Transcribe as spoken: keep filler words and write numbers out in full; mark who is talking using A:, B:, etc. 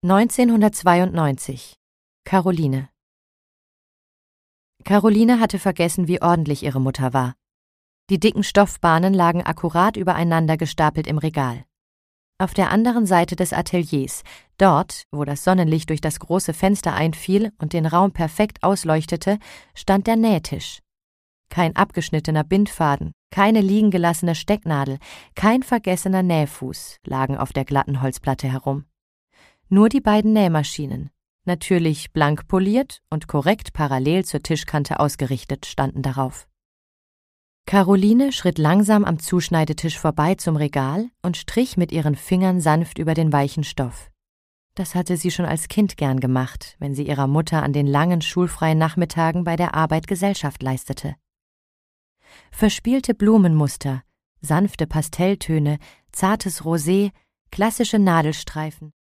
A: neunzehnhundertzweiundneunzig. Caroline. Caroline hatte vergessen, wie ordentlich ihre Mutter war. Die dicken Stoffbahnen lagen akkurat übereinander gestapelt im Regal. Auf der anderen Seite des Ateliers, dort, wo das Sonnenlicht durch das große Fenster einfiel und den Raum perfekt ausleuchtete, stand der Nähtisch. Kein abgeschnittener Bindfaden, keine liegen gelassene Stecknadel, kein vergessener Nähfuß lagen auf der glatten Holzplatte herum. Nur die beiden Nähmaschinen, natürlich blank poliert und korrekt parallel zur Tischkante ausgerichtet, standen darauf. Caroline schritt langsam am Zuschneidetisch vorbei zum Regal und strich mit ihren Fingern sanft über den weichen Stoff. Das hatte sie schon als Kind gern gemacht, wenn sie ihrer Mutter an den langen schulfreien Nachmittagen bei der Arbeit Gesellschaft leistete. Verspielte Blumenmuster, sanfte Pastelltöne, zartes Rosé, klassische Nadelstreifen,